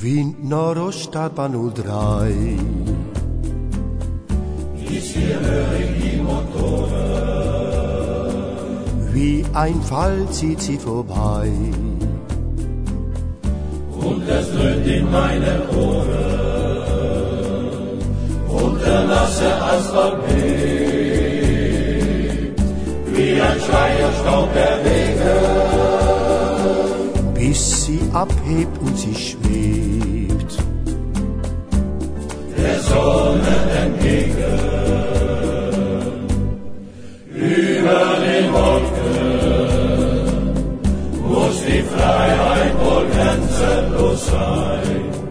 Wind Nordostadtbahn 03. Hier höre ich die Motoren. Wie ein Fall zieht sie vorbei. Und es dröhnt in meine Ohren. Und der nasse Asphalt bebt. Wie ein Schleierstaub der Wege. Bis sie abhebt und sie schwebt Der Sonne entgegen. Über den Wolken muss die Freiheit wohl grenzenlos sein.